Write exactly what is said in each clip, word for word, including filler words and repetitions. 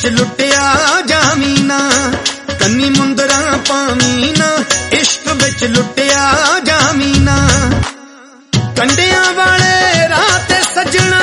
लुटिया जामीना, कन्नी मुंदरा पामीना, इश्क बिच लुटिया जामीना। कंडिया वाले रात सजना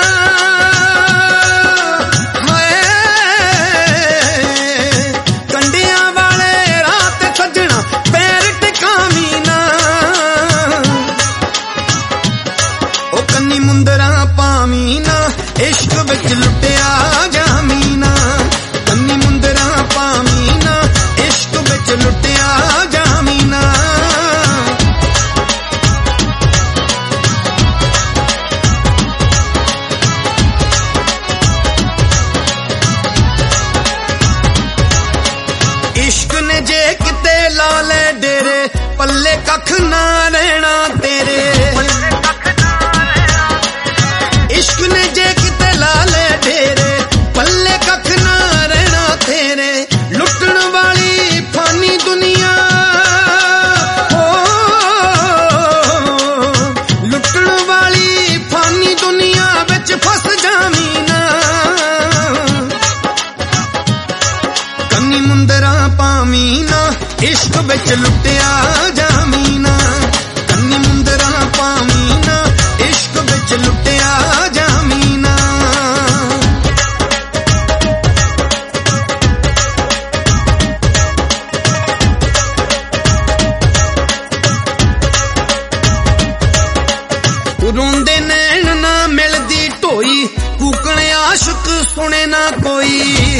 इश्क बिच लुटिया जामीना, कन्नी मुंदरा पामीना, इश्क बिच लुटिया जामीना। इश्क ने जे किते ला ले डेरे, पल्ले कख ना रहना तेरे। इश्क ने जे किते ला ले डेरे, पल्ले कख ना रहना तेरे। लुटन वाली फानी दुनिया, ओ लुटन वाली फानी दुनिया बिच फस जामीना। कन्नी मुंदरा पामीना, इश्क बिच लुटिया जामीना, कन्नी मुंदरा पामीना, इश्क बिच लुटिया जामीना। रोंदे नैन ना मिलदी ढोई, कूकने आशिक सुने ना कोई।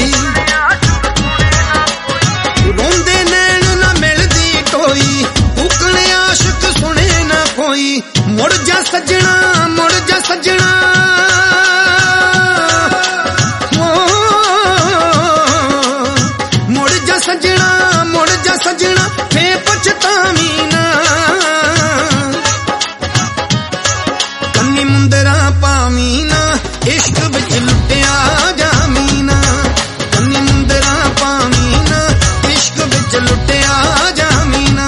रोंदे नैन ना मिलदी ढोई, कूकने आशिक सुने ना कोई। मुड़ जा सजना, मुड़ जा सजना, मुड़ जा सजना, मुड़ जा सजना, फे पछतावीना। कन्नी मुंदरा पावीना, इश्क बिच लुटिया जामीना, कन्नी मुंदरा पावीना, इश्क बिच लुटिया जामीना।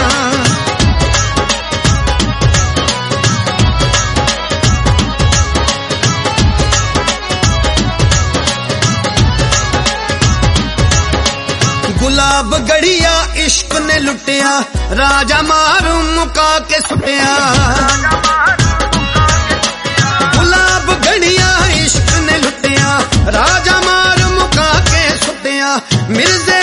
गुलाब गड़िया इश्क ने लुटिया, राजा मारू मुका के सुटिया। गुलाब गड़िया इश्क ने लुटिया, राजा मारू मुका के सुटिया। मिर्जे